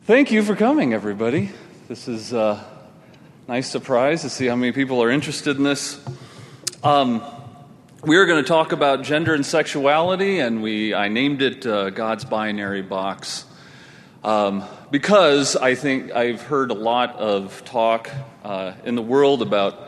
Thank you for coming, everybody. This is a nice surprise to see how many people are interested in this. We are going to talk about gender and sexuality, and I named it God's Binary Box because I think I've heard a lot of talk in the world about,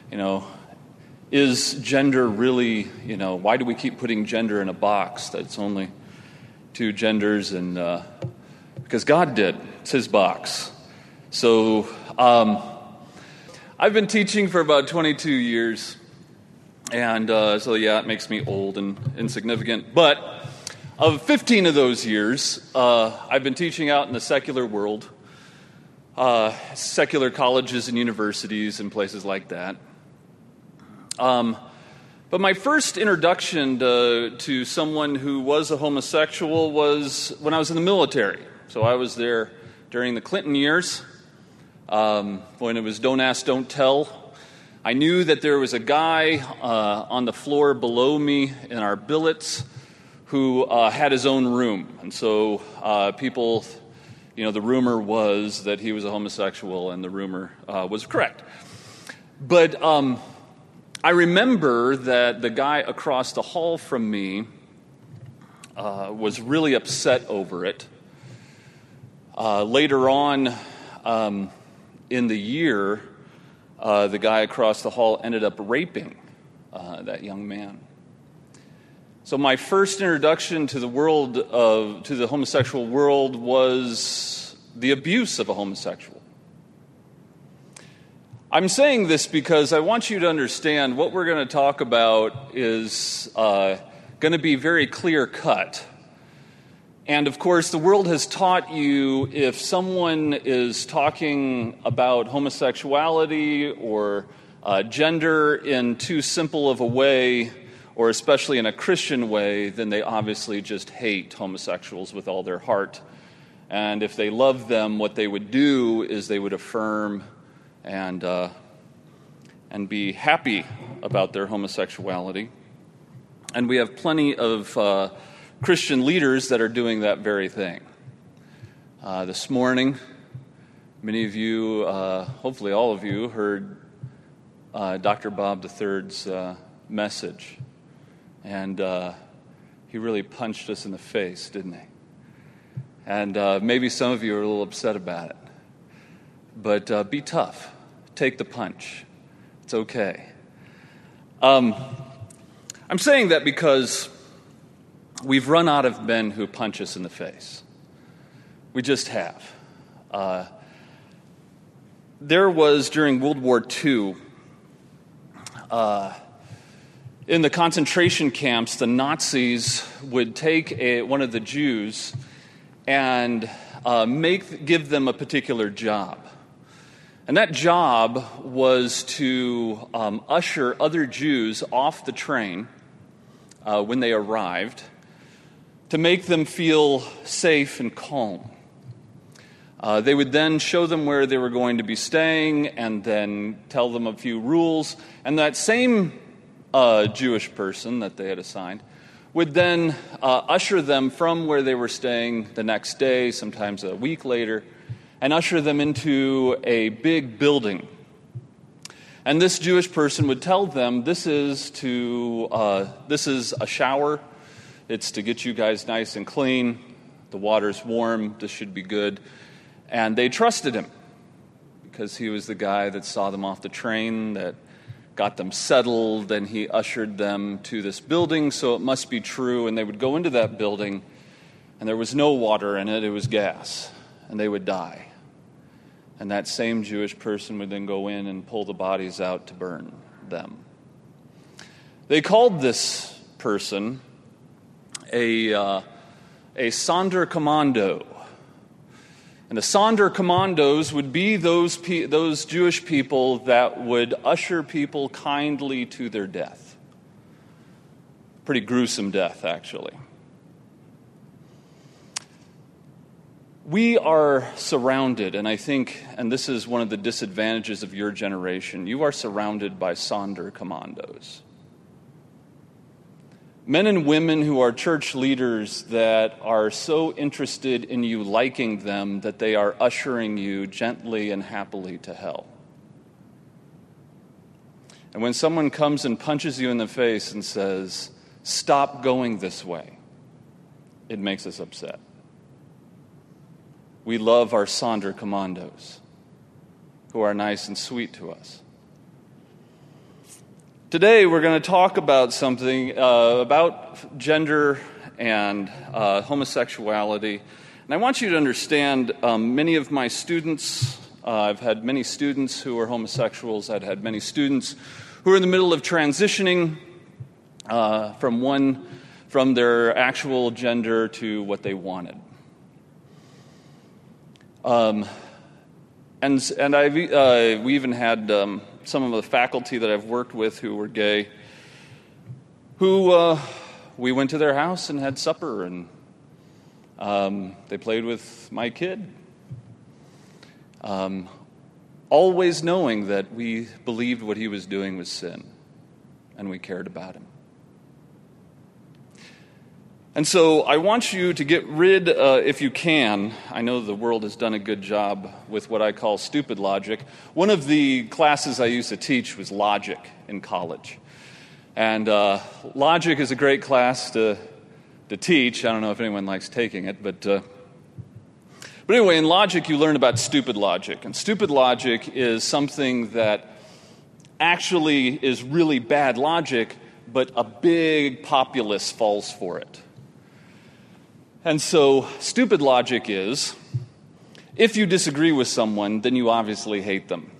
is gender really, why do we keep putting gender in a box that's only two genders? And because God did. It's His box. So I've been teaching for about 22 years, and it makes me old and insignificant. But of 15 of those years, I've been teaching out in the secular world, secular colleges and universities and places like that. But my first introduction to someone who was a homosexual was when I was in the military. So I was there during the Clinton years, when it was don't ask, don't tell. I knew that there was a guy on the floor below me in our billets who had his own room. And so people, the rumor was that he was a homosexual, and the rumor was correct. But I remember that the guy across the hall from me was really upset over it. Later on in the year, the guy across the hall ended up raping that young man. So my first introduction to the homosexual world was the abuse of a homosexual. I'm saying this because I want you to understand what we're going to talk about is going to be very clear-cut. And, of course, the world has taught you if someone is talking about homosexuality or gender in too simple of a way, or especially in a Christian way, then they obviously just hate homosexuals with all their heart. And if they love them, what they would do is they would affirm and be happy about their homosexuality. And we have plenty of Christian leaders that are doing that very thing. This morning, many of you, hopefully all of you, heard Dr. Bob III's message. And he really punched us in the face, didn't he? And maybe some of you are a little upset about it. But be tough. Take the punch. It's okay. I'm saying that because we've run out of men who punch us in the face. We just have. There was, during World War II, in the concentration camps, the Nazis would take one of the Jews and give them a particular job. And that job was to usher other Jews off the train when they arrived, to make them feel safe and calm. They would then show them where they were going to be staying and then tell them a few rules. And that same Jewish person that they had assigned would then usher them from where they were staying the next day, sometimes a week later, and usher them into a big building. And this Jewish person would tell them, this is a shower. It's to get you guys nice and clean. The water's warm. This should be good. And they trusted him because he was the guy that saw them off the train, that got them settled, and he ushered them to this building, so it must be true. And they would go into that building, and there was no water in it. It was gas, and they would die. And that same Jewish person would then go in and pull the bodies out to burn them. They called this person a Sonderkommando. And the Sonderkommandos would be those Jewish people that would usher people kindly to their death. Pretty gruesome death, actually. We are surrounded, and I think, and this is one of the disadvantages of your generation, you are surrounded by Sonderkommandos. Men and women who are church leaders that are so interested in you liking them that they are ushering you gently and happily to hell. And when someone comes and punches you in the face and says, "Stop going this way," it makes us upset. We love our Sonder commandos who are nice and sweet to us. Today we're going to talk about something about gender and homosexuality. And I want you to understand many of my students, I've had many students who are homosexuals. I've had many students who are in the middle of transitioning from their actual gender to what they wanted. We even had some of the faculty that I've worked with who were gay, who we went to their house and had supper, and they played with my kid, always knowing that we believed what he was doing was sin, and we cared about him. And so I want you to get rid, if you can, I know the world has done a good job with what I call stupid logic. One of the classes I used to teach was logic in college. And logic is a great class to teach. I don't know if anyone likes taking it, but anyway, in logic you learn about stupid logic. And stupid logic is something that actually is really bad logic, but a big populace falls for it. And so, stupid logic is, if you disagree with someone, then you obviously hate them.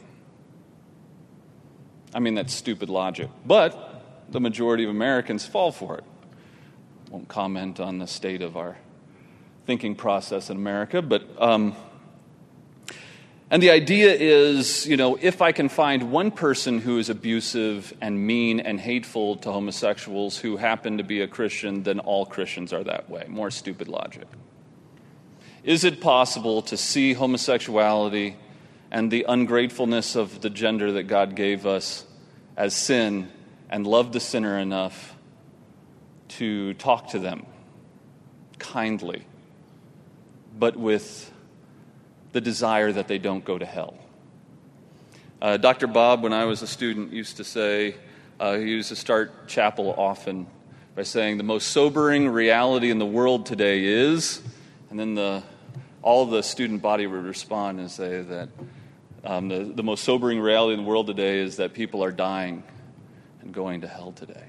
I mean, that's stupid logic. But the majority of Americans fall for it. Won't comment on the state of our thinking process in America, but and the idea is, if I can find one person who is abusive and mean and hateful to homosexuals who happen to be a Christian, then all Christians are that way. More stupid logic. Is it possible to see homosexuality and the ungratefulness of the gender that God gave us as sin and love the sinner enough to talk to them kindly, but with the desire that they don't go to hell? Dr. Bob, when I was a student, used to say, he used to start chapel often by saying, the most sobering reality in the world today is, and then all the student body would respond and say that the most sobering reality in the world today is that people are dying and going to hell today.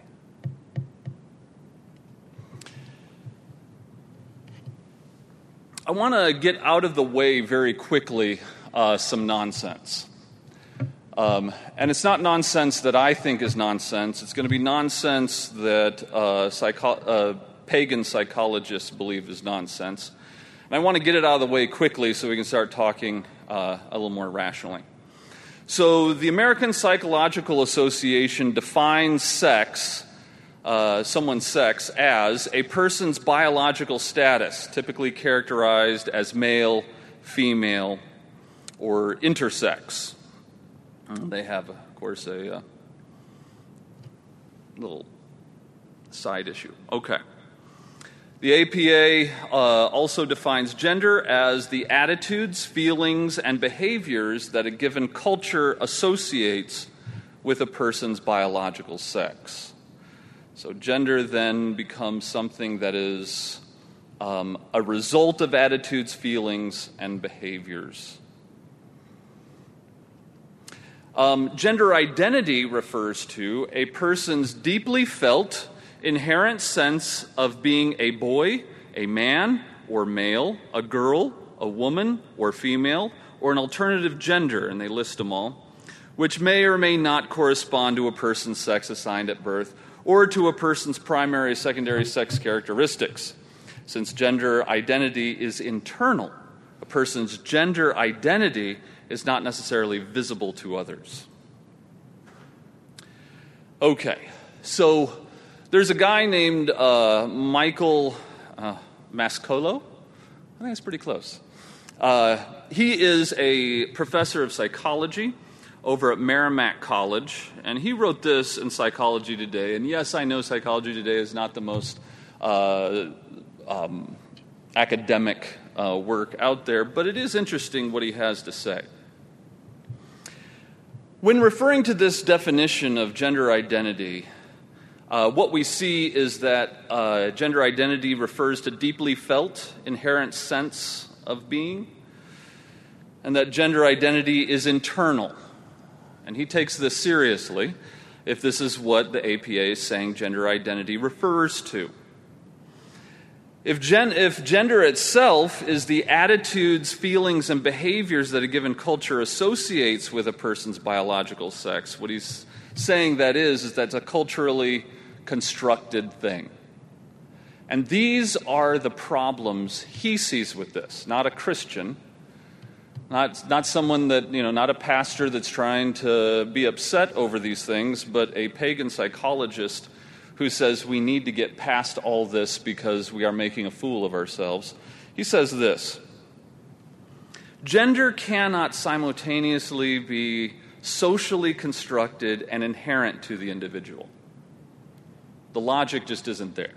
I want to get out of the way very quickly some nonsense. And it's not nonsense that I think is nonsense. It's going to be nonsense that pagan psychologists believe is nonsense. And I want to get it out of the way quickly so we can start talking a little more rationally. So the American Psychological Association defines someone's sex as a person's biological status, typically characterized as male, female, or intersex. They have, of course, a little side issue. Okay. The APA also defines gender as the attitudes, feelings, and behaviors that a given culture associates with a person's biological sex. So gender then becomes something that is a result of attitudes, feelings, and behaviors. Gender identity refers to a person's deeply felt, inherent sense of being a boy, a man, or male, a girl, a woman, or female, or an alternative gender, and they list them all, which may or may not correspond to a person's sex assigned at birth, or to a person's primary or secondary sex characteristics. Since gender identity is internal, a person's gender identity is not necessarily visible to others. Okay, so there's a guy named Michael Mascolo. I think that's pretty close. He is a professor of psychology over at Merrimack College, and he wrote this in Psychology Today. And yes, I know Psychology Today is not the most academic work out there, but it is interesting what he has to say. When referring to this definition of gender identity, what we see is that gender identity refers to deeply felt, inherent sense of being, and that gender identity is internal. And he takes this seriously if this is what the APA is saying gender identity refers to. If gender itself is the attitudes, feelings, and behaviors that a given culture associates with a person's biological sex, what he's saying that is that's a culturally constructed thing. And these are the problems he sees with this, not a Christian, not someone that, not a pastor that's trying to be upset over these things, but a pagan psychologist who says we need to get past all this because we are making a fool of ourselves. He says this: gender cannot simultaneously be socially constructed and inherent to the individual. The logic just isn't there.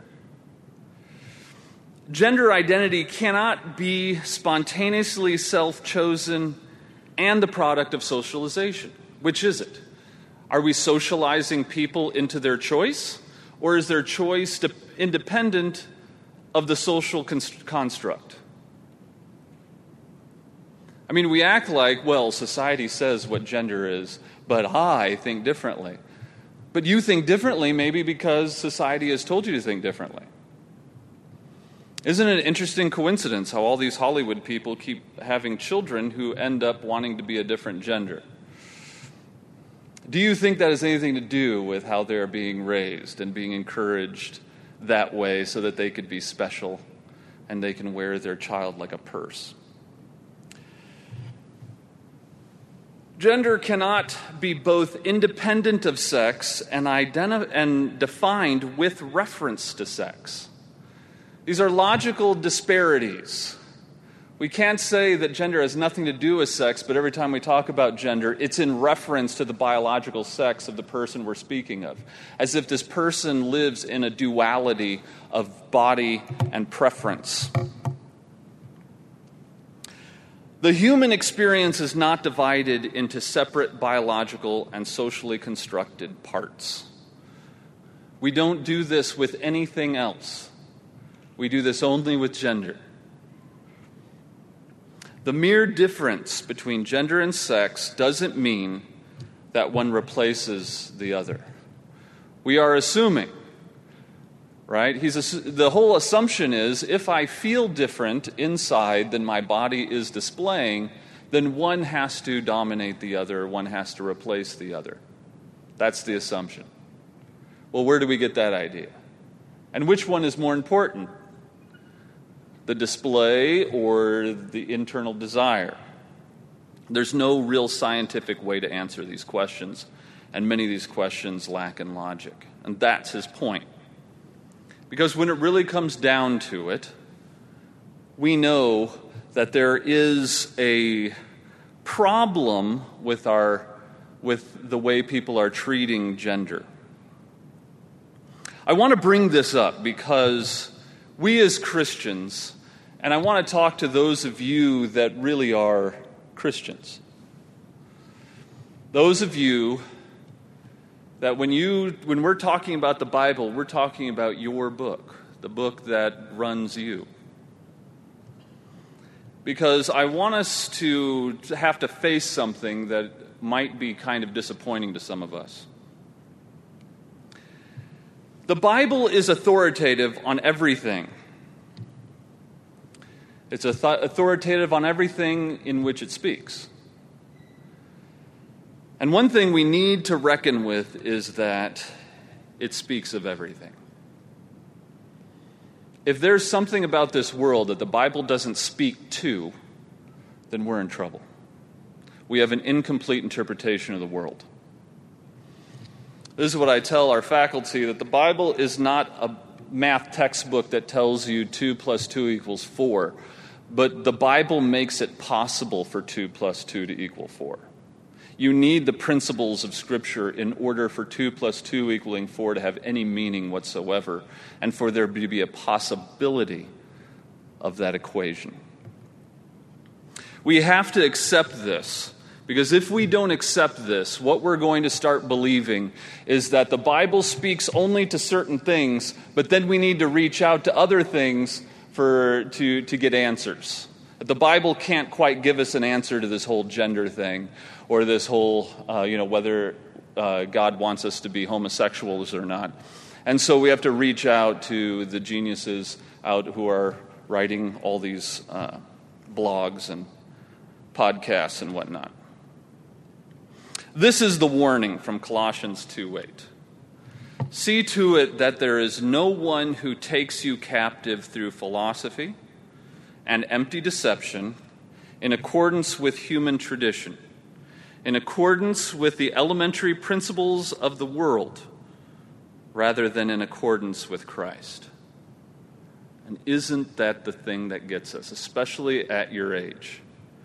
Gender identity cannot be spontaneously self-chosen and the product of socialization. Which is it? Are we socializing people into their choice? Or is their choice independent of the social construct? I mean, we act like, well, society says what gender is, but I think differently. But you think differently maybe because society has told you to think differently. Isn't it an interesting coincidence how all these Hollywood people keep having children who end up wanting to be a different gender? Do you think that has anything to do with how they're being raised and being encouraged that way so that they could be special and they can wear their child like a purse? Gender cannot be both independent of sex and defined with reference to sex. These are logical disparities. We can't say that gender has nothing to do with sex, but every time we talk about gender, it's in reference to the biological sex of the person we're speaking of, as if this person lives in a duality of body and preference. The human experience is not divided into separate biological and socially constructed parts. We don't do this with anything else. We do this only with gender. The mere difference between gender and sex doesn't mean that one replaces the other. We are assuming, right? The whole assumption is if I feel different inside than my body is displaying, then one has to dominate the other, one has to replace the other. That's the assumption. Well, where do we get that idea? And which one is more important? The display or the internal desire? There's no real scientific way to answer these questions, and many of these questions lack in logic. And that's his point. Because when it really comes down to it, we know that there is a problem with the way people are treating gender. I want to bring this up because we as Christians, and I want to talk to those of you that really are Christians. Those of you that when we're talking about the Bible, we're talking about your book, the book that runs you. Because I want us to have to face something that might be kind of disappointing to some of us. The Bible is authoritative on everything. It's authoritative on everything in which it speaks. And one thing we need to reckon with is that it speaks of everything. If there's something about this world that the Bible doesn't speak to, then we're in trouble. We have an incomplete interpretation of the world. This is what I tell our faculty, that the Bible is not a math textbook that tells you 2 + 2 = 4, but the Bible makes it possible for 2 + 2 to equal 4. You need the principles of Scripture in order for 2 + 2 = 4 to have any meaning whatsoever, and for there to be a possibility of that equation. We have to accept this, because if we don't accept this, what we're going to start believing is that the Bible speaks only to certain things, but then we need to reach out to other things to get answers. The Bible can't quite give us an answer to this whole gender thing, or this whole, whether God wants us to be homosexuals or not. And so we have to reach out to the geniuses out who are writing all these blogs and podcasts and whatnot. This is the warning from Colossians 2:8. See to it that there is no one who takes you captive through philosophy and empty deception, in accordance with human tradition, in accordance with the elementary principles of the world, rather than in accordance with Christ. And isn't that the thing that gets us, especially at your age?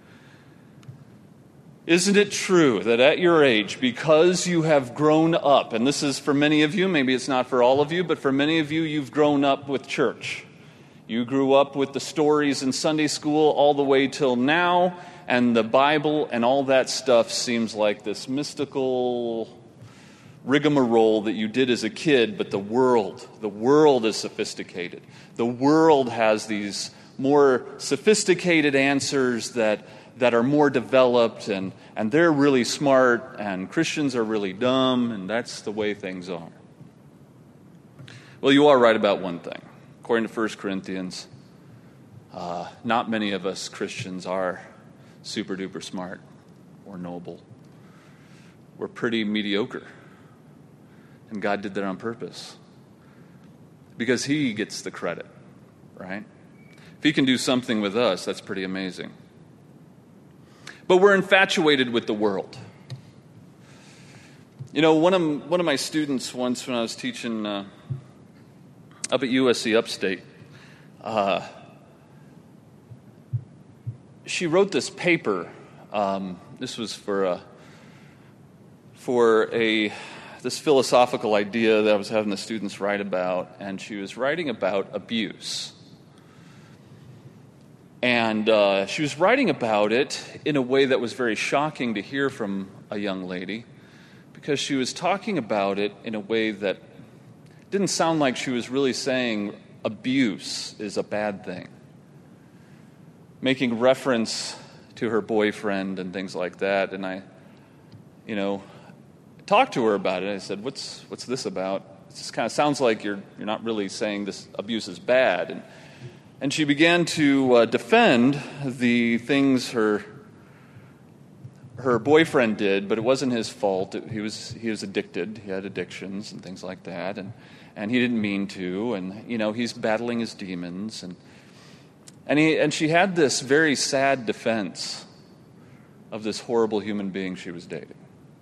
Isn't it true that at your age, because you have grown up, and this is for many of you, maybe it's not for all of you, but for many of you, you've grown up with church. You grew up with the stories in Sunday school all the way till now, and the Bible and all that stuff seems like this mystical rigmarole that you did as a kid, but the world is sophisticated. The world has these more sophisticated answers that are more developed, and they're really smart, and Christians are really dumb, and that's the way things are. Well, you are right about one thing. According to 1 Corinthians, not many of us Christians are super duper smart or noble. We're pretty mediocre. And God did that on purpose. Because He gets the credit, right? If He can do something with us, that's pretty amazing. But we're infatuated with the world. You know, one of my students once, when I was teaching up at USC Upstate, she wrote this paper. This was for this philosophical idea that I was having the students write about, and she was writing about abuse. And she was writing about it in a way that was very shocking to hear from a young lady, because she was talking about it in a way that didn't sound like she was really saying abuse is a bad thing, making reference to her boyfriend and things like that. And I, talked to her about it. I said, "What's this about? It just kind of sounds like you're not really saying this abuse is bad." And she began to defend the things her boyfriend did, but it wasn't his fault. He was addicted. He had addictions and things like that, and he didn't mean to. And he's battling his demons. And she had this very sad defense of this horrible human being she was dating.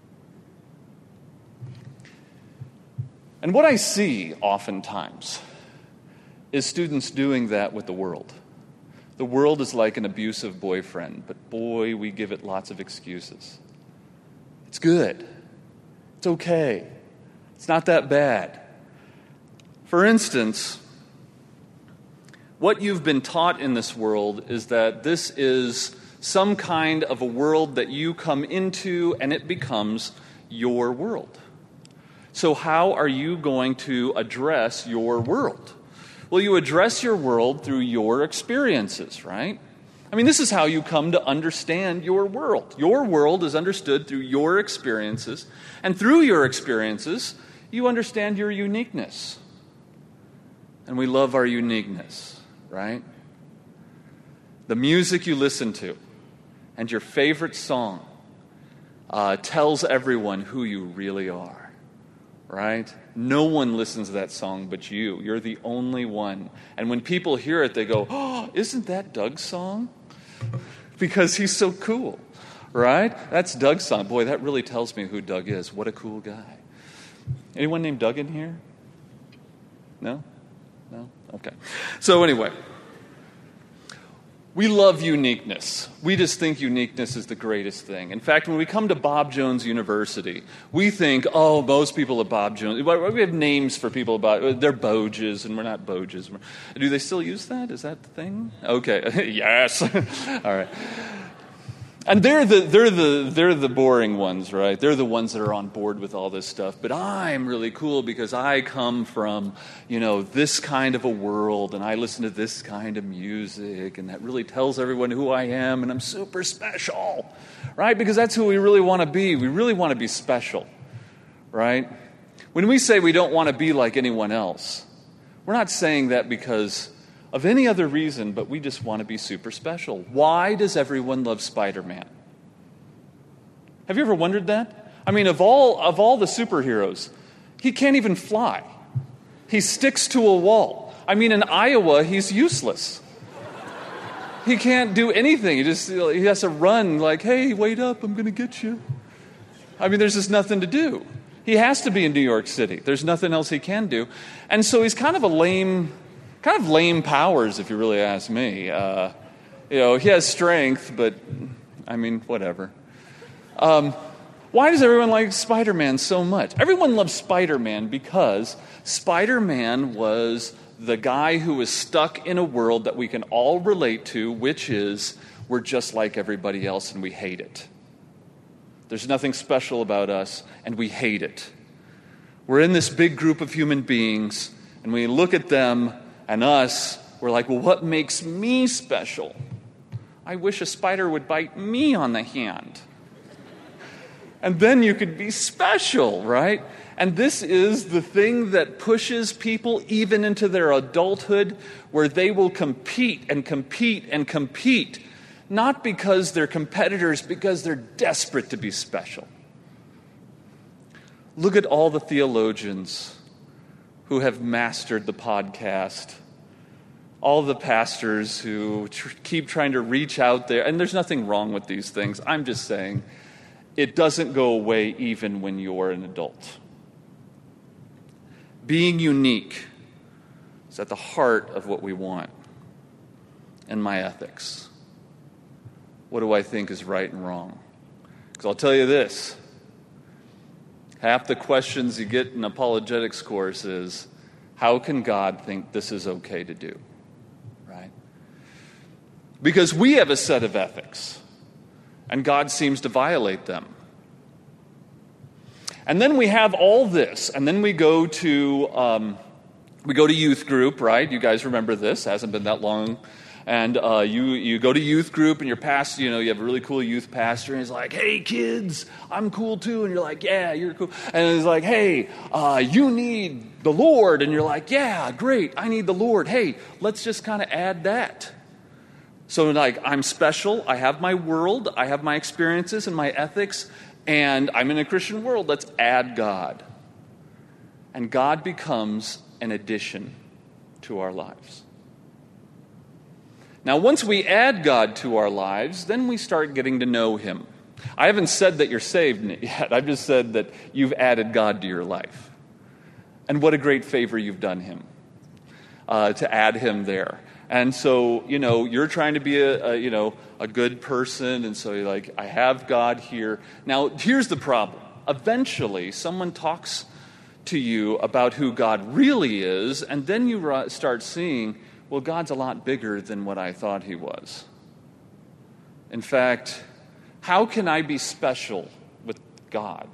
And what I see oftentimes is students doing that with the world. The world is like an abusive boyfriend, but boy, we give it lots of excuses. It's good. It's okay. It's not that bad. For instance, what you've been taught in this world is that this is some kind of a world that you come into and it becomes your world. So how are you going to address your world? Well, you address your world through your experiences, right? I mean, this is how you come to understand your world. Your world is understood through your experiences, and through your experiences, you understand your uniqueness. And we love our uniqueness, right? The music you listen to and your favorite song tells everyone who you really are, right? No one listens to that song but you. You're the only one. And when people hear it, they go, "Oh, isn't that Doug's song?" Because he's so cool, right? That's Doug's song. Boy, that really tells me who Doug is. What a cool guy. Anyone named Doug in here? No? No? Okay. So anyway, We love uniqueness. We just think uniqueness is the greatest thing. In fact, when we come to Bob Jones University, we think, oh, most people at Bob Jones, we have names for people about, they're Boges, and we're not Boges. Do they still use that? Is that the thing? Okay, yes. All right. And they're the boring ones, right? They're the ones that are on board with all this stuff. But I'm really cool because I come from, this kind of a world, and I listen to this kind of music, and that really tells everyone who I am, and I'm super special, right? Because that's who we really want to be. We really want to be special, right? When we say we don't want to be like anyone else, we're not saying that because of any other reason, but we just want to be super special. Why does everyone love Spider-Man? Have you ever wondered that? I mean, of all the superheroes, he can't even fly. He sticks to a wall. I mean, in Iowa, he's useless. He can't do anything. He has to run like, hey, wait up, I'm going to get you. I mean, there's just nothing to do. He has to be in New York City. There's nothing else he can do. And so he's kind of lame powers, if you really ask me. He has strength, but, I mean, whatever. Why does everyone like Spider-Man so much? Everyone loves Spider-Man because Spider-Man was the guy who was stuck in a world that we can all relate to, which is we're just like everybody else and we hate it. There's nothing special about us, and we hate it. We're in this big group of human beings, and we look at them and us, we're like, well, what makes me special? I wish a spider would bite me on the hand. And then you could be special, right? And this is the thing that pushes people even into their adulthood, where they will compete and compete and compete, not because they're competitors, because they're desperate to be special. Look at all the theologians who have mastered the podcast, all the pastors who keep trying to reach out there, and there's nothing wrong with these things. I'm just saying it doesn't go away even when you're an adult. Being unique is at the heart of what we want. And my ethics. What do I think is right and wrong? Because I'll tell you this. Half the questions you get in apologetics course is, how can God think this is okay to do? Right? Because we have a set of ethics, and God seems to violate them. And then we have all this, and then we go to youth group, right? You guys remember this? It hasn't been that long. And you go to youth group, and your pastor, you have a really cool youth pastor, and he's like, hey, kids, I'm cool too. And you're like, yeah, you're cool. And he's like, hey, you need the Lord. And you're like, yeah, great, I need the Lord. Hey, let's just kind of add that. So, like, I'm special. I have my world. I have my experiences and my ethics. And I'm in a Christian world. Let's add God. And God becomes an addition to our lives. Now, once we add God to our lives, then we start getting to know Him. I haven't said that you're saved yet. I've just said that you've added God to your life. And what a great favor you've done Him to add Him there. And so, you're trying to be a good person, and so you're like, I have God here. Now, here's the problem. Eventually, someone talks to you about who God really is, and then you start seeing, well, God's a lot bigger than what I thought He was. In fact, how can I be special with God?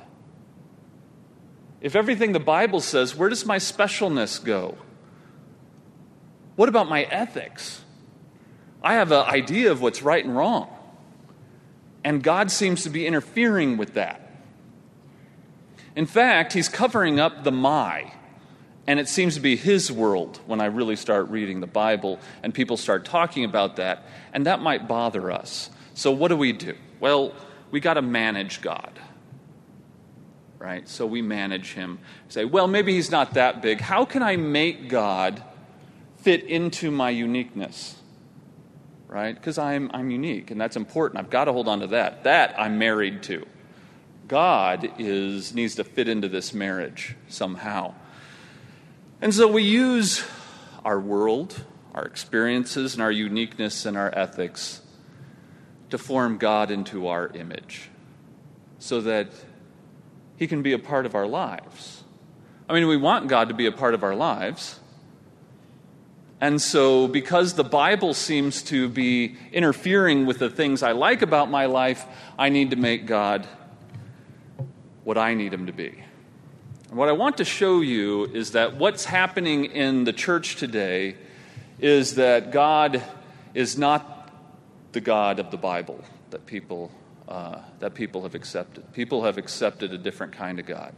If everything the Bible says, where does my specialness go? What about my ethics? I have an idea of what's right and wrong. And God seems to be interfering with that. In fact, He's covering up the my. And it seems to be His world when I really start reading the Bible and people start talking about that. And that might bother us. So what do? Well, we got to manage God. Right? So we manage Him. Say, well, maybe He's not that big. How can I make God fit into my uniqueness? Right? Because I'm unique, and that's important. I've got to hold on to that. That I'm married to. God needs to fit into this marriage somehow. And so we use our world, our experiences, and our uniqueness and our ethics to form God into our image so that he can be a part of our lives. I mean, we want God to be a part of our lives. And so because the Bible seems to be interfering with the things I like about my life, I need to make God what I need him to be. And what I want to show you is that what's happening in the church today is that God is not the God of the Bible that people have accepted. People have accepted a different kind of God.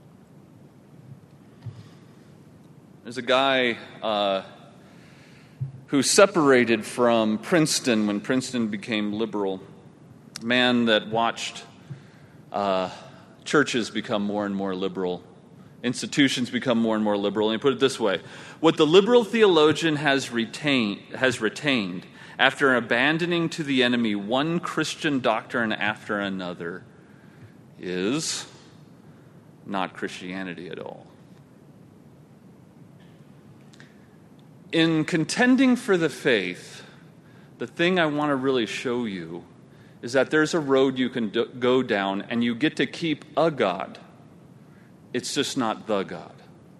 There's a guy who separated from Princeton when Princeton became liberal, a man that watched churches become more and more liberal, institutions become more and more liberal. And he put it this way: what the liberal theologian has retained after abandoning to the enemy one Christian doctrine after another is not Christianity at all. In contending for the faith, the thing I want to really show you is that there's a road you can go down, and you get to keep a God. It's just not the God.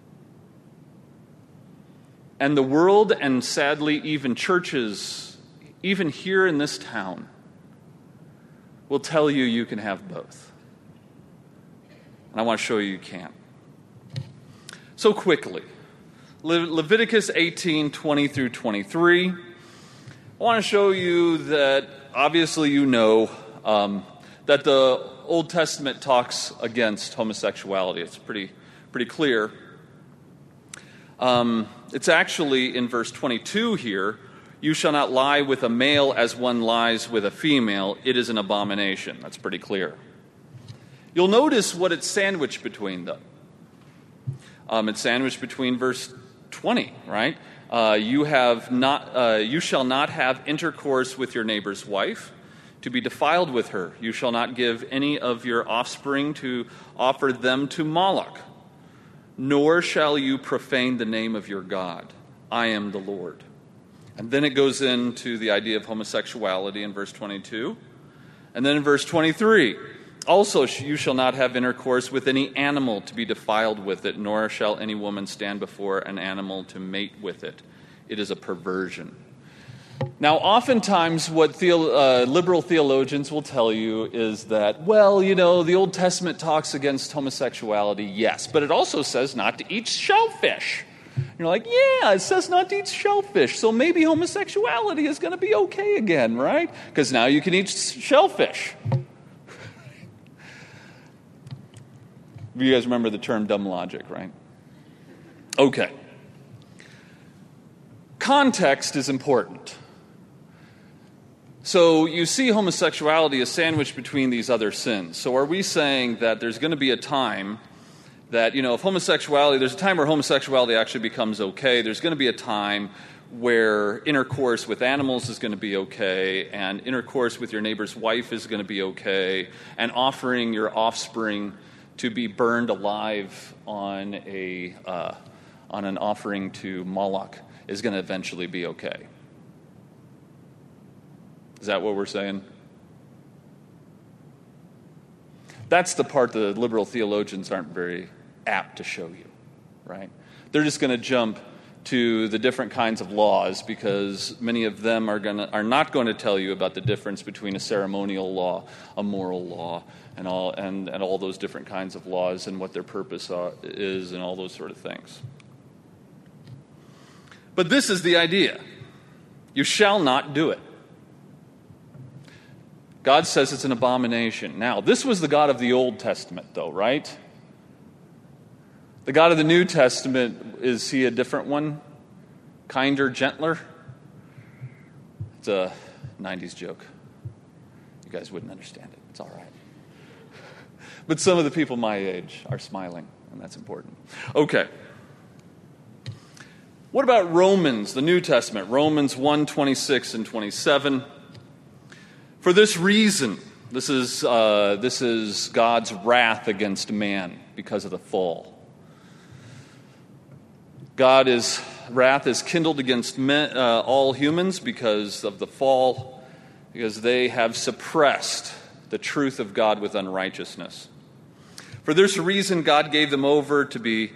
And the world, and sadly even churches, even here in this town, will tell you you can have both. And I want to show you can't. So quickly, Leviticus 18:20 through 23. I want to show you that, obviously you know, that the Old Testament talks against homosexuality. It's pretty clear. It's actually in verse 22 here: you shall not lie with a male as one lies with a female. It is an abomination. That's pretty clear. You'll notice what it's sandwiched between, though. It's sandwiched between verse 20, right? You shall not have intercourse with your neighbor's wife, to be defiled with her. You shall not give any of your offspring to offer them to Moloch, nor shall you profane the name of your God. I am the Lord. And then it goes into the idea of homosexuality in verse 22. And then in verse 23, also you shall not have intercourse with any animal to be defiled with it, nor shall any woman stand before an animal to mate with it. It is a perversion. Now, oftentimes what liberal theologians will tell you is that, well, you know, the Old Testament talks against homosexuality, yes, but it also says not to eat shellfish. You're like, yeah, it says not to eat shellfish, so maybe homosexuality is going to be okay again, right? Because now you can eat shellfish. You guys remember the term dumb logic, right? Okay. Context is important. So you see homosexuality is sandwiched between these other sins. So are we saying that there's going to be a time that, you know, if there's a time where homosexuality actually becomes okay, there's going to be a time where intercourse with animals is going to be okay, and intercourse with your neighbor's wife is going to be okay, and offering your offspring to be burned alive on an offering to Moloch is going to eventually be okay. Is that what we're saying? That's the part that the liberal theologians aren't very apt to show you, right? They're just going to jump to the different kinds of laws because many of them are not going to tell you about the difference between a ceremonial law, a moral law, and all those different kinds of laws and what their purpose is and all those sort of things. But this is the idea. You shall not do it. God says it's an abomination. Now, this was the God of the Old Testament, though, right? The God of the New Testament, is he a different one? Kinder, gentler? It's a 90s joke. You guys wouldn't understand it. It's all right. But some of the people my age are smiling, and that's important. Okay. What about Romans, the New Testament? Romans 1:26 and 27. For this reason, this is God's wrath against man because of the fall. God is wrath is kindled against all humans because of the fall, because they have suppressed the truth of God with unrighteousness. For this reason, God gave them over to be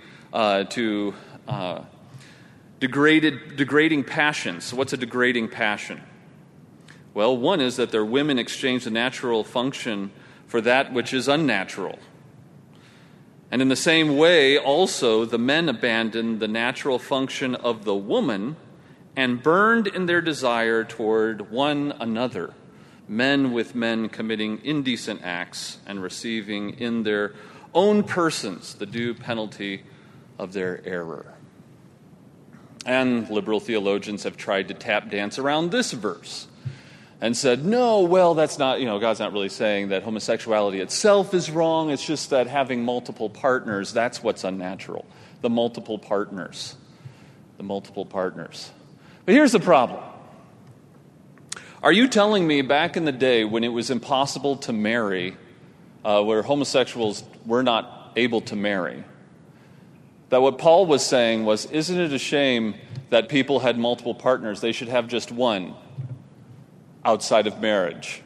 degrading passions. So what's a degrading passion? Well, one is that their women exchange the natural function for that which is unnatural. And in the same way, also, the men abandoned the natural function of the woman and burned in their desire toward one another, men with men committing indecent acts and receiving in their own persons the due penalty of their error. And liberal theologians have tried to tap dance around this verse and said, no, well, that's not, God's not really saying that homosexuality itself is wrong. It's just that having multiple partners, that's what's unnatural. The multiple partners. But here's the problem. Are you telling me back in the day when it was impossible to marry, where homosexuals were not able to marry, that what Paul was saying was, isn't it a shame that people had multiple partners? They should have just one outside of marriage.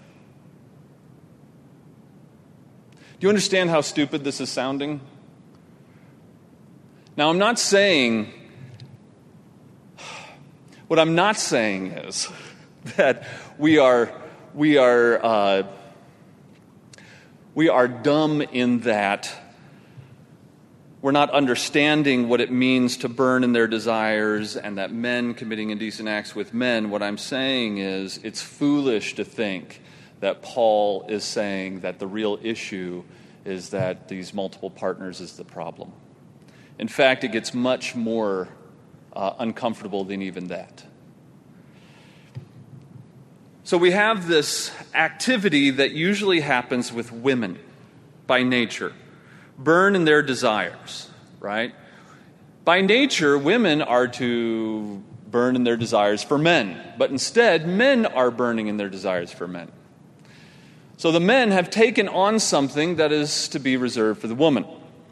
Do you understand how stupid this is sounding? Now, what I'm not saying is that we are dumb in that we're not understanding what it means to burn in their desires and that men committing indecent acts with men. What I'm saying is it's foolish to think that Paul is saying that the real issue is that these multiple partners is the problem. In fact, it gets much more uncomfortable than even that. So we have this activity that usually happens with women by nature. Burn in their desires, right? By nature, women are to burn in their desires for men, but instead, men are burning in their desires for men. So the men have taken on something that is to be reserved for the woman.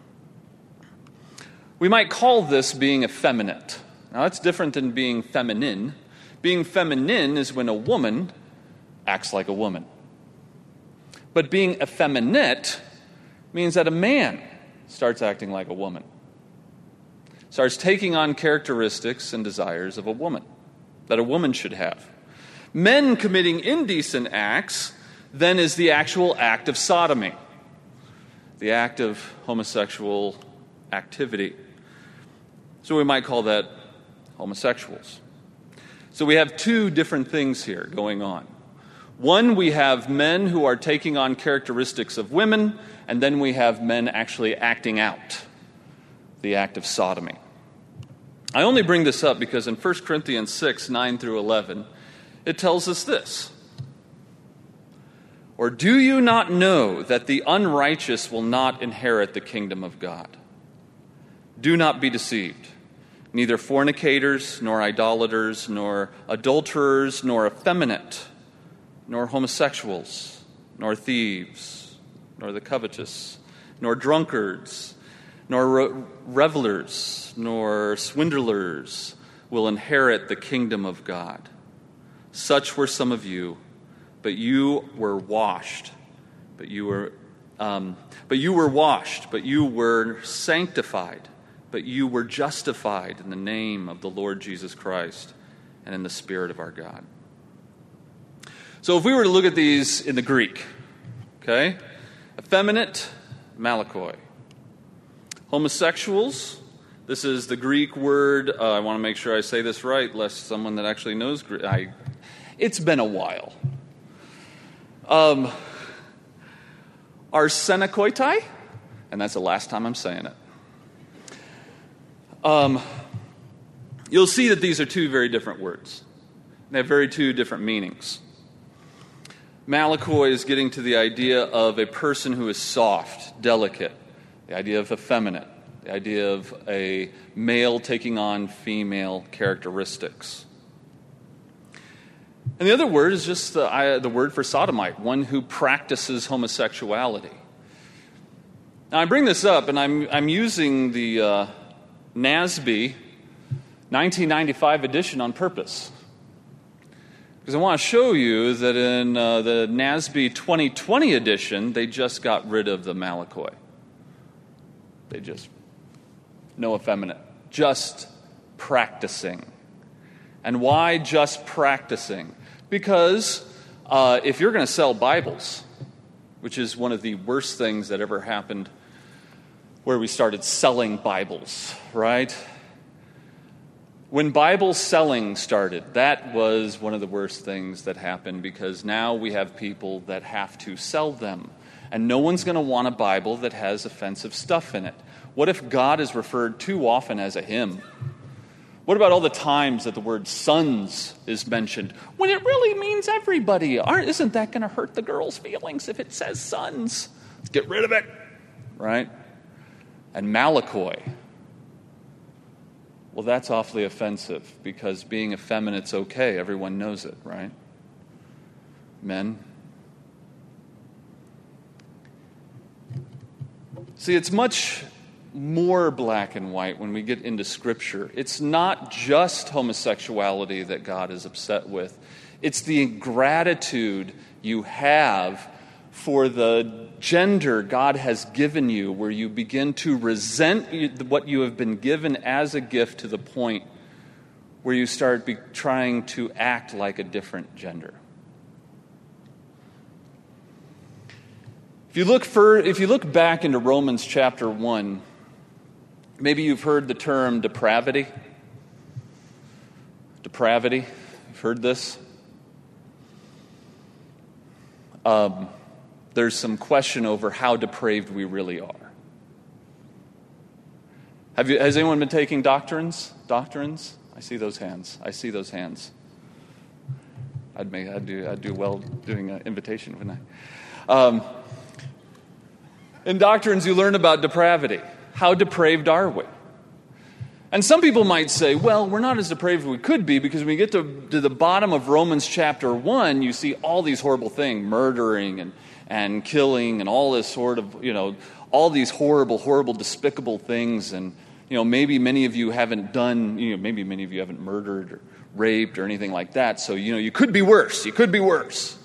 We might call this being effeminate. Now, that's different than being feminine. Being feminine is when a woman acts like a woman. But being effeminate means that a man starts acting like a woman, starts taking on characteristics and desires of a woman, that a woman should have. Men committing indecent acts then is the actual act of sodomy, the act of homosexual activity. So we might call that homosexuals. So we have two different things here going on. One, we have men who are taking on characteristics of women, and then we have men actually acting out the act of sodomy. I only bring this up because in 1 Corinthians 6, 9 through 11, it tells us this. Or do you not know that the unrighteous will not inherit the kingdom of God? Do not be deceived. Neither fornicators, nor idolaters, nor adulterers, nor effeminate, nor homosexuals, nor thieves, nor the covetous, nor drunkards, nor revelers, nor swindlers will inherit the kingdom of God. Such were some of you, but you were washed, but you were sanctified, but you were justified in the name of the Lord Jesus Christ and in the Spirit of our God. So if we were to look at these in the Greek, okay, effeminate, malakoi. Homosexuals, this is the Greek word, I want to make sure I say this right, lest someone that actually knows Greek, it's been a while. Arsenokoitai, and that's the last time I'm saying it. You'll see that these are two very different words. They have very two different meanings. Malakoi is getting to the idea of a person who is soft, delicate, the idea of effeminate, the idea of a male taking on female characteristics. And the other word is just the word for sodomite, one who practices homosexuality. Now I bring this up, and I'm using the NASB 1995 edition on purpose. Because I want to show you that in the NASB 2020 edition, they just got rid of the Malakoi. No effeminate. Just practicing. And why just practicing? Because if you're going to sell Bibles, which is one of the worst things that ever happened where we started selling Bibles, right? When Bible selling started, that was one of the worst things that happened because now we have people that have to sell them. And no one's going to want a Bible that has offensive stuff in it. What if God is referred too often as a him? What about all the times that the word sons is mentioned when it really means everybody? Isn't that going to hurt the girl's feelings if it says sons? Let's get rid of it, right? And Malakoi. Well, that's awfully offensive because being effeminate's okay. Everyone knows it, right? Men. See, it's much more black and white when we get into Scripture. It's not just homosexuality that God is upset with. It's the ingratitude you have for the gender God has given you, where you begin to resent what you have been given as a gift to the point where you start trying to act like a different gender. If you look back into Romans chapter 1, maybe you've heard the term depravity. Depravity. You've heard this? There's some question over how depraved we really are. Has anyone been taking doctrines? Doctrines? I see those hands. I'd do well doing an invitation, wouldn't I? In doctrines, you learn about depravity. How depraved are we? And some people might say, well, we're not as depraved as we could be because when we get to the bottom of Romans chapter 1, you see all these horrible things, murdering and killing and all this sort of, all these horrible, despicable things. And, maybe many of you haven't done, maybe many of you haven't murdered or raped or anything like that. So, you could be worse. You could be worse.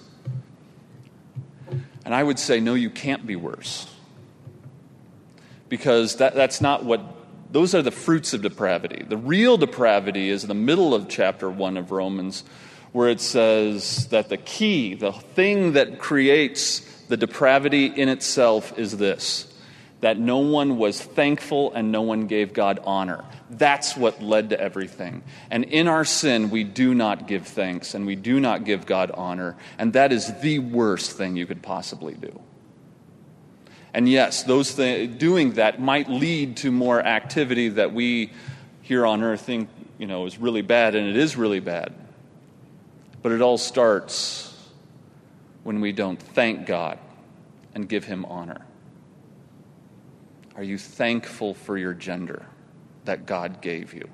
And I would say, no, you can't be worse. Because that's not those are the fruits of depravity. The real depravity is in the middle of chapter 1 of Romans, where it says that the thing that creates the depravity in itself is this, that no one was thankful and no one gave God honor. That's what led to everything. And in our sin, we do not give thanks and we do not give God honor, and that is the worst thing you could possibly do. And yes, doing that might lead to more activity that we here on earth think, is really bad, and it is really bad. But it all starts when we don't thank God and give Him honor. Are you thankful for your gender that God gave you?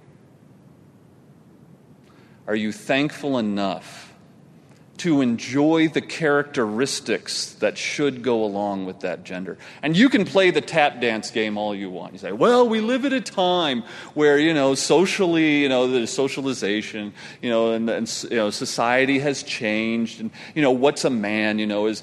Are you thankful enough to enjoy the characteristics that should go along with that gender? And you can play the tap dance game all you want. You say, well, we live at a time where, socially, there's socialization, and society has changed. And, what's a man,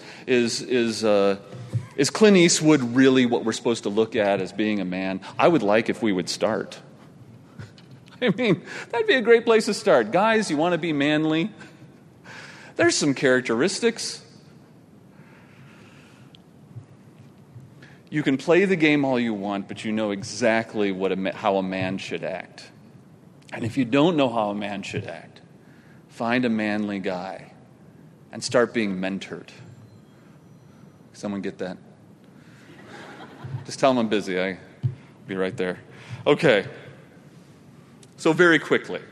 is Clint Eastwood really what we're supposed to look at as being a man? I would like if we would start. That'd be a great place to start. Guys, you want to be manly? There's some characteristics. You can play the game all you want, but you know exactly how a man should act. And if you don't know how a man should act, find a manly guy and start being mentored. Someone get that? Just tell them I'm busy. I'll be right there. Okay. So very quickly.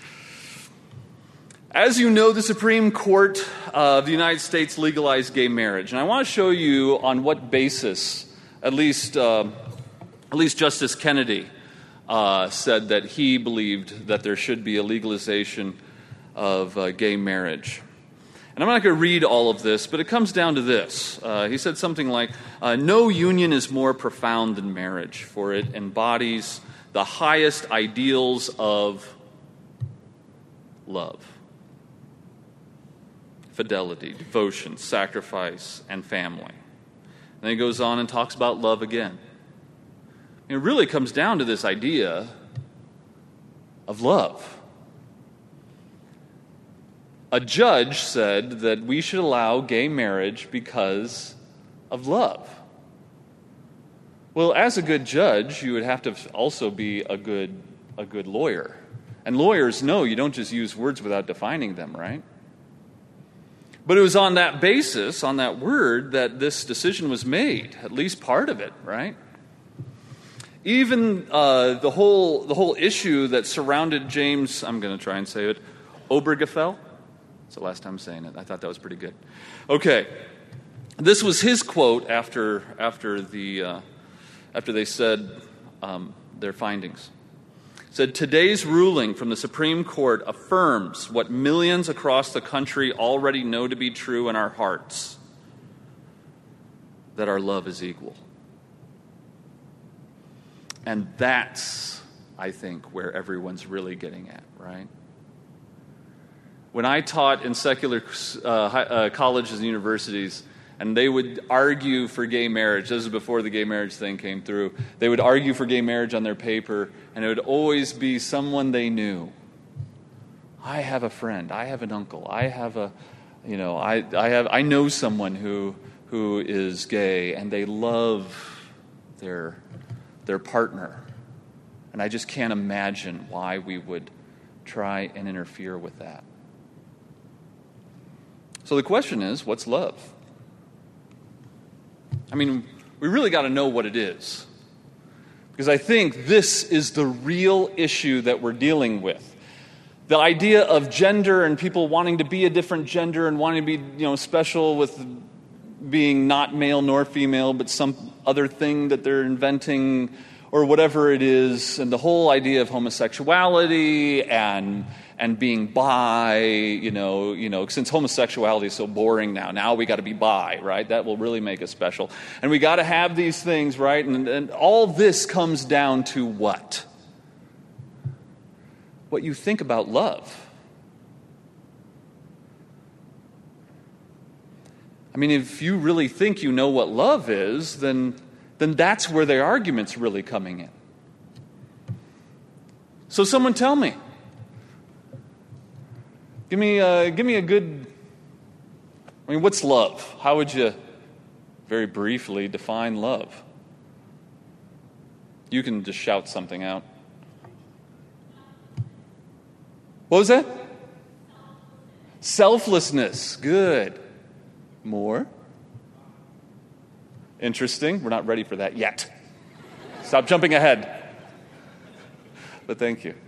As you know, the Supreme Court of the United States legalized gay marriage. And I want to show you on what basis, at least Justice Kennedy said that he believed that there should be a legalization of gay marriage. And I'm not going to read all of this, but it comes down to this. He said something like, no union is more profound than marriage, for it embodies the highest ideals of love. Fidelity, devotion, sacrifice, and family. And then he goes on and talks about love again. It really comes down to this idea of love. A judge said that we should allow gay marriage because of love. Well, as a good judge, you would have to also be a good lawyer. And lawyers know you don't just use words without defining them, right? But it was on that basis, on that word, that this decision was made, at least part of it, right? Even the whole issue that surrounded James, I'm going to try and say it, Obergefell. It's the last time I'm saying it. I thought that was pretty good. Okay, this was his quote after they said their findings. It said, "Today's ruling from the Supreme Court affirms what millions across the country already know to be true in our hearts, that our love is equal." And that's, I think, where everyone's really getting at, right? When I taught in secular colleges and universities, and they would argue for gay marriage, this is before the gay marriage thing came through, they would argue for gay marriage on their paper, and it would always be someone they knew. I have a friend, I have an uncle, I know someone who is gay, and they love their partner. And I just can't imagine why we would try and interfere with that. So the question is, what's love? I mean, we really got to know what it is. Because I think this is the real issue that we're dealing with. The idea of gender and people wanting to be a different gender and wanting to be, special with being not male nor female, but some other thing that they're inventing or whatever it is, and the whole idea of homosexuality and being bi, since homosexuality is so boring now we got to be bi, right? That will really make us special. And we got to have these things, right? And all this comes down to what? What you think about love. I mean, if you really think you know what love is, then that's where the argument's really coming in. So someone tell me. Give me a good... what's love? How would you, very briefly, define love? You can just shout something out. What was that? Selflessness. Good. More? Interesting. We're not ready for that yet. Stop jumping ahead. But thank you.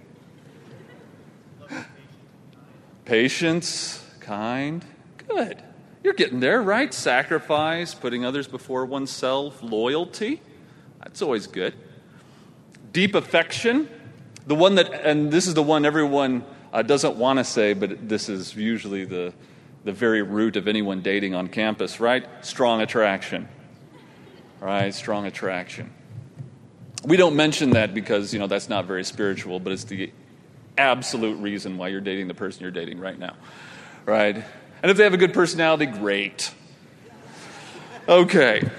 Patience, kind. Good. You're getting there, right? Sacrifice, putting others before oneself, loyalty. That's always good. Deep affection. The one that, and this is the one everyone doesn't want to say, but this is usually the very root of anyone dating on campus, right? Strong attraction. Right? Strong attraction. We don't mention that because, that's not very spiritual, but it's the absolute reason why you're dating the person you're dating right now. Right? And if they have a good personality, great. Okay.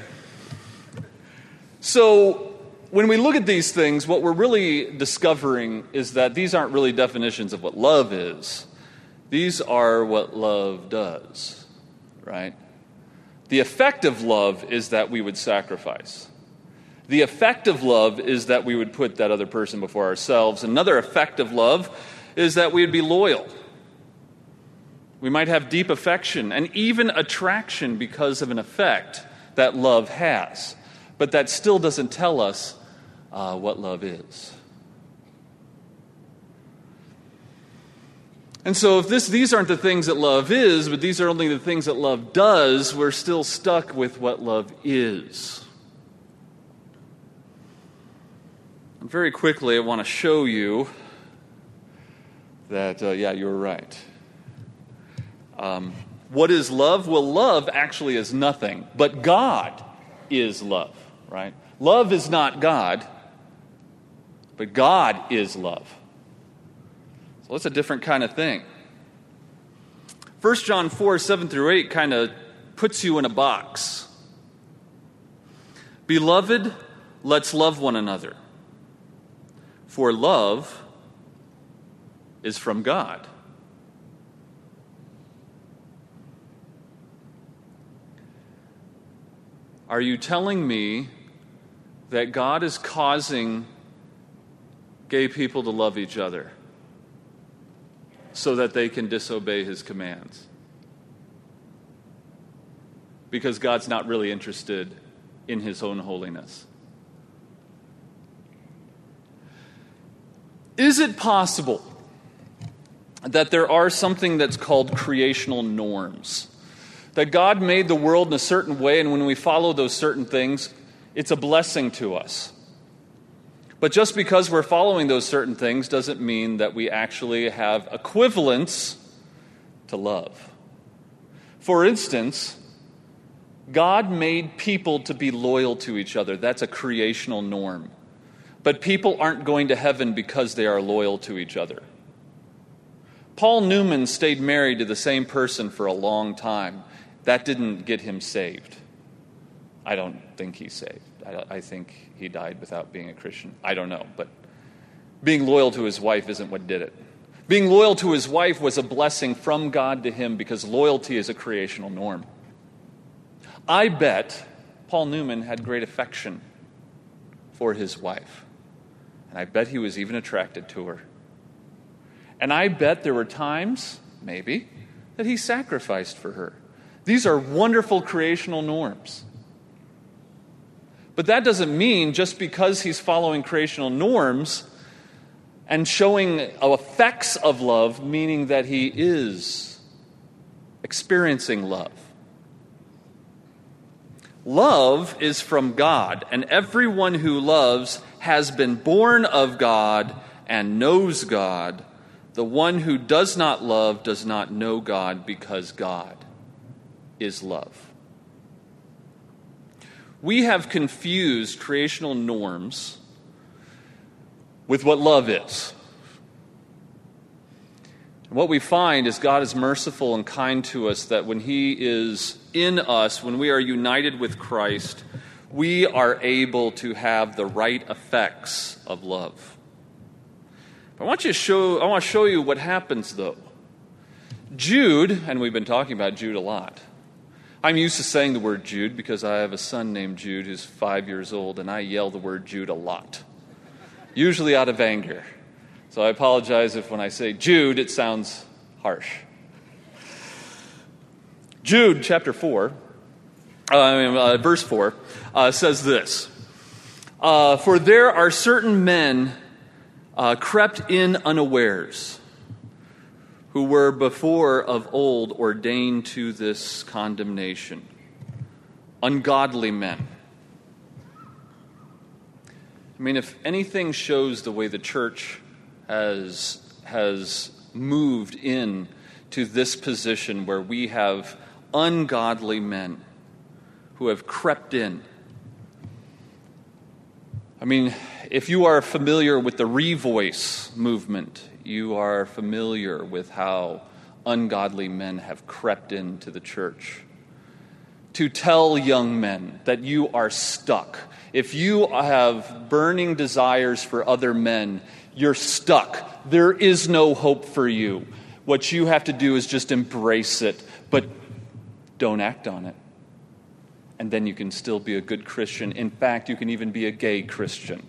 So, when we look at these things, what we're really discovering is that these aren't really definitions of what love is. These are what love does. Right? The effect of love is that we would sacrifice. The effect of love is that we would put that other person before ourselves. Another effect of love is that we would be loyal. We might have deep affection and even attraction because of an effect that love has. But that still doesn't tell us what love is. And so if these aren't the things that love is, but these are only the things that love does, we're still stuck with what love is. And very quickly, I want to show you that, you were right. What is love? Well, love actually is nothing, but God is love, right? Love is not God, but God is love. So it's a different kind of thing. 1 John 4, 7 through 8 kind of puts you in a box. Beloved, let's love one another, for love is from God. Are you telling me that God is causing gay people to love each other so that they can disobey his commands? Because God's not really interested in his own holiness. Is it possible that there are something that's called creational norms? That God made the world in a certain way, and when we follow those certain things, it's a blessing to us. But just because we're following those certain things doesn't mean that we actually have equivalence to love. For instance, God made people to be loyal to each other. That's a creational norm. But people aren't going to heaven because they are loyal to each other. Paul Newman stayed married to the same person for a long time. That didn't get him saved. I don't think he's saved. I think he died without being a Christian. I don't know, but being loyal to his wife isn't what did it. Being loyal to his wife was a blessing from God to him because loyalty is a creational norm. I bet Paul Newman had great affection for his wife, and I bet he was even attracted to her. And I bet there were times, maybe, that he sacrificed for her. These are wonderful creational norms. But that doesn't mean just because he's following creational norms and showing effects of love, meaning that he is experiencing love. Love is from God, and everyone who loves has been born of God and knows God. The one who does not love does not know God, because God is love. We have confused creational norms with what love is. And what we find is God is merciful and kind to us, that when he is in us, when we are united with Christ, we are able to have the right effects of love. I want to show you what happens, though. Jude, and we've been talking about Jude a lot. I'm used to saying the word Jude because I have a son named Jude who's 5 years old, and I yell the word Jude a lot, usually out of anger. So I apologize if when I say Jude, it sounds harsh. Jude chapter 4, verse 4, says this, for there are certain men crept in unawares, who were before of old ordained to this condemnation, ungodly men. I mean, if anything shows the way the church has moved in to this position where we have ungodly men who have crept in. I mean, if you are familiar with the Revoice movement, you are familiar with how ungodly men have crept into the church to tell young men that you are stuck. If you have burning desires for other men, you're stuck. There is no hope for you. What you have to do is just embrace it, but don't act on it. And then you can still be a good Christian. In fact, you can even be a gay Christian.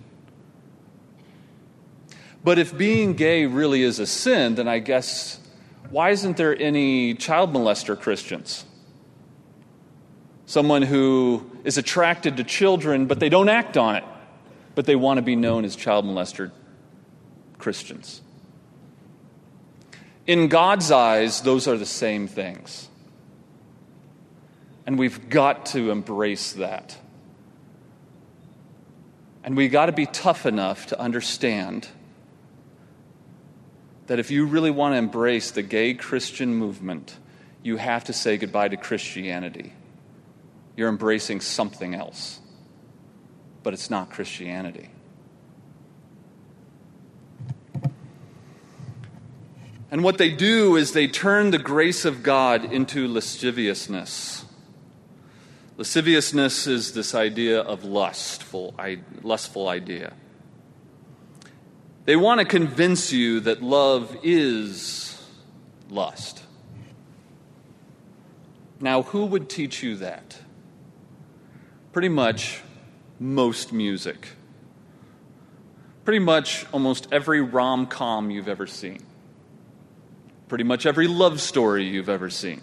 But if being gay really is a sin, then I guess, why isn't there any child molester Christians? Someone who is attracted to children, but they don't act on it, but they want to be known as child molester Christians. In God's eyes, those are the same things. And we've got to embrace that. And we've got to be tough enough to understand that if you really want to embrace the gay Christian movement, you have to say goodbye to Christianity. You're embracing something else, but it's not Christianity. And what they do is they turn the grace of God into lasciviousness. Lasciviousness is this idea of lustful idea. They want to convince you that love is lust. Now, who would teach you that? Pretty much most music. Pretty much almost every rom-com you've ever seen. Pretty much every love story you've ever seen.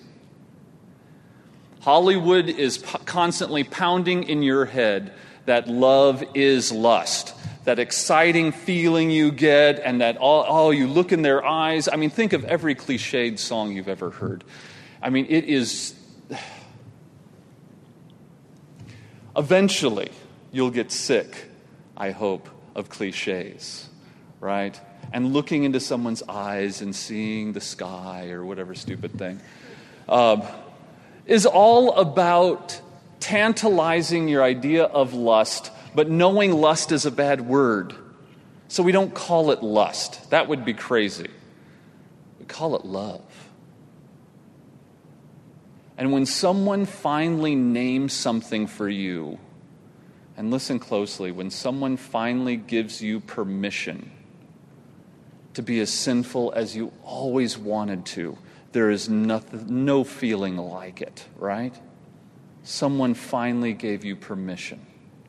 Hollywood is constantly pounding in your head that love is lust. That exciting feeling you get, and that, you look in their eyes. I mean, think of every cliched song you've ever heard. I mean, it is... Eventually, you'll get sick, I hope, of cliches, right? And looking into someone's eyes and seeing the sky or whatever stupid thing is all about tantalizing your idea of lust, but knowing lust is a bad word. So we don't call it lust. That would be crazy. We call it love. And when someone finally names something for you, and listen closely, when someone finally gives you permission to be as sinful as you always wanted to, there is no feeling like it, right? Someone finally gave you permission.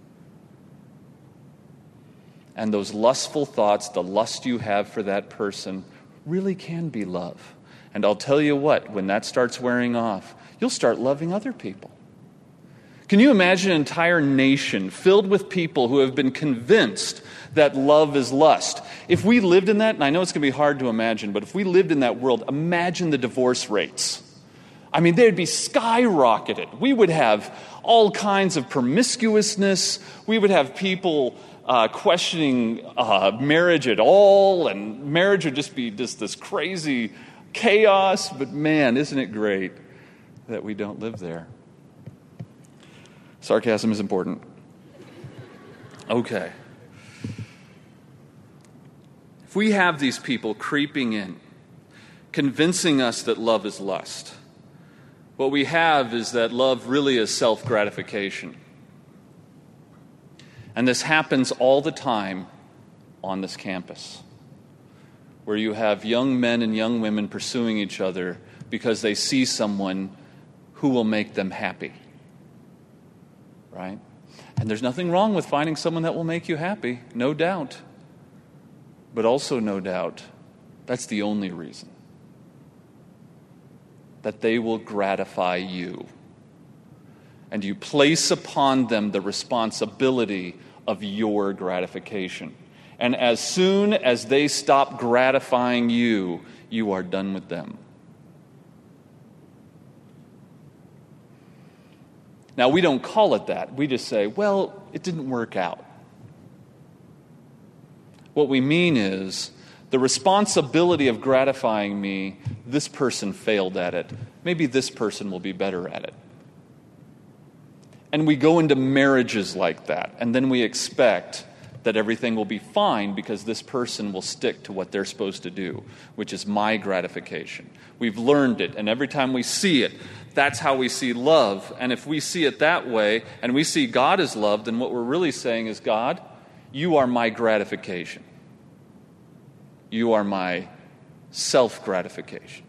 And those lustful thoughts, the lust you have for that person, really can be love. And I'll tell you what, when that starts wearing off, you'll start loving other people. Can you imagine an entire nation filled with people who have been convinced that love is lust? If we lived in that, and I know it's going to be hard to imagine, but if we lived in that world, imagine the divorce rates. I mean, they'd be skyrocketed. We would have all kinds of promiscuousness. We would have people questioning marriage at all, and marriage would just be this crazy chaos. But man, isn't it great that we don't live there? Sarcasm is important. Okay. If we have these people creeping in, convincing us that love is lust, what we have is that love really is self-gratification. And this happens all the time on this campus, where you have young men and young women pursuing each other because they see someone who will make them happy. Right? And there's nothing wrong with finding someone that will make you happy, no doubt. But also, no doubt, that's the only reason. That they will gratify you. And you place upon them the responsibility of your gratification. And as soon as they stop gratifying you, you are done with them. Now, we don't call it that. We just say, well, it didn't work out. What we mean is, the responsibility of gratifying me, this person failed at it. Maybe this person will be better at it. And we go into marriages like that, and then we expect that everything will be fine because this person will stick to what they're supposed to do, which is my gratification. We've learned it, and every time we see it, that's how we see love. And if we see it that way, and we see God as love, then what we're really saying is, God, you are my gratification. You are my self-gratification.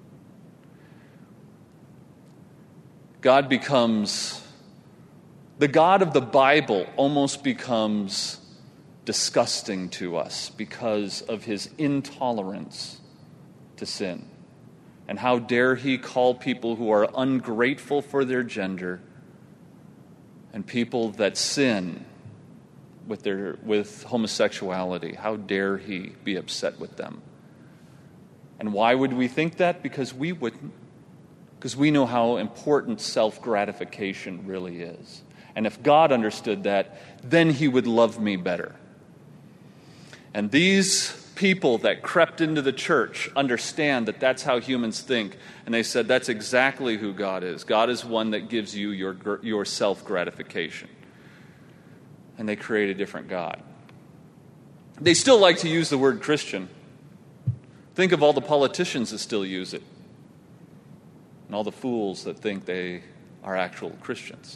God becomes, the God of the Bible almost becomes disgusting to us because of his intolerance to sin. And how dare he call people who are ungrateful for their gender and people that sin with homosexuality, how dare he be upset with them? And why would we think that? Because we wouldn't. Because we know how important self-gratification really is. And if God understood that, then he would love me better. And these people that crept into the church understand that that's how humans think. And they said, that's exactly who God is. God is one that gives you your self-gratification. And they create a different God. They still like to use the word Christian. Think of all the politicians that still use it, and all the fools that think they are actual Christians.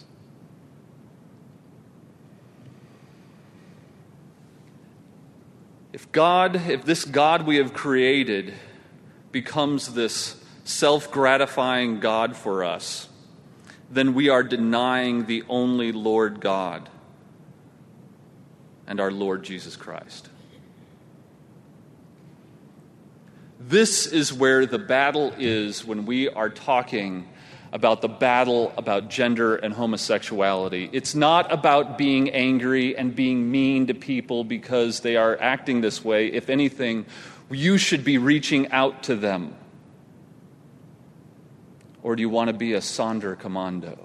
If this God we have created becomes this self-gratifying God for us, then we are denying the only Lord God and our Lord Jesus Christ. This is where the battle is when we are talking about the battle about gender and homosexuality. It's not about being angry and being mean to people because they are acting this way. If anything, you should be reaching out to them. Or do you want to be a Sonderkommando?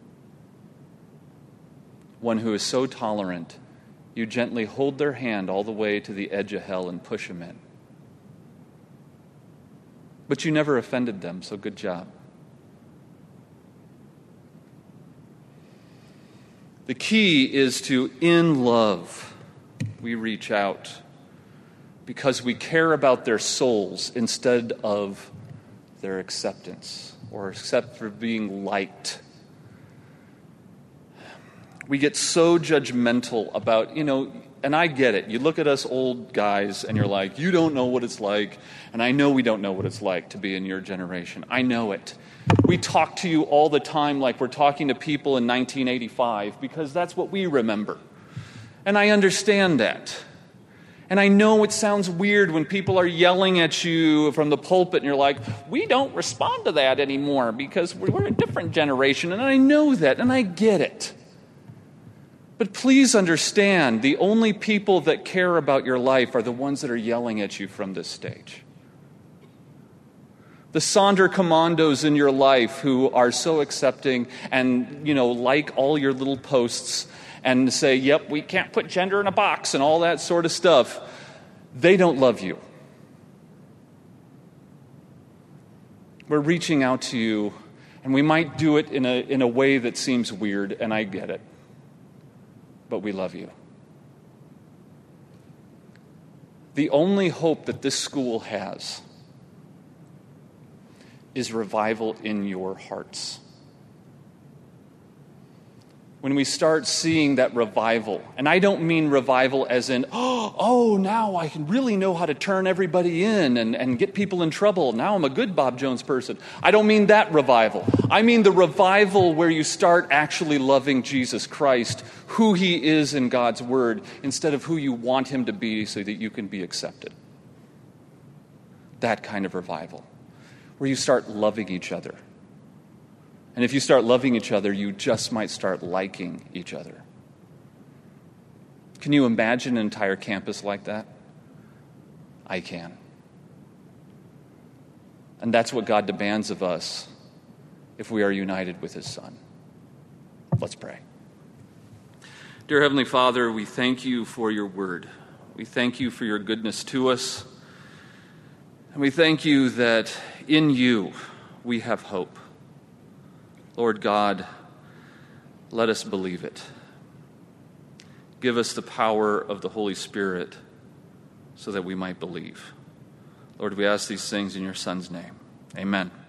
One who is so tolerant, you gently hold their hand all the way to the edge of hell and push them in. But you never offended them, so good job. The key is to, in love, we reach out because we care about their souls instead of their acceptance or accept for being liked. We get so judgmental about, and I get it. You look at us old guys and you're like, you don't know what it's like. And I know we don't know what it's like to be in your generation. I know it. We talk to you all the time like we're talking to people in 1985 because that's what we remember. And I understand that. And I know it sounds weird when people are yelling at you from the pulpit and you're like, we don't respond to that anymore because we're a different generation. And I know that and I get it. But please understand, the only people that care about your life are the ones that are yelling at you from this stage. The Sonderkommandos in your life who are so accepting and, like all your little posts and say, yep, we can't put gender in a box and all that sort of stuff, they don't love you. We're reaching out to you, and we might do it in a way that seems weird, and I get it. But we love you. The only hope that this school has is revival in your hearts. When we start seeing that revival, and I don't mean revival as in, now I can really know how to turn everybody in and get people in trouble. Now I'm a good Bob Jones person. I don't mean that revival. I mean the revival where you start actually loving Jesus Christ, who he is in God's word, instead of who you want him to be so that you can be accepted. That kind of revival, where you start loving each other. And if you start loving each other, you just might start liking each other. Can you imagine an entire campus like that? I can. And that's what God demands of us if we are united with his Son. Let's pray. Dear Heavenly Father, we thank you for your word. We thank you for your goodness to us. And we thank you that in you we have hope. Lord God, let us believe it. Give us the power of the Holy Spirit so that we might believe. Lord, we ask these things in your Son's name. Amen.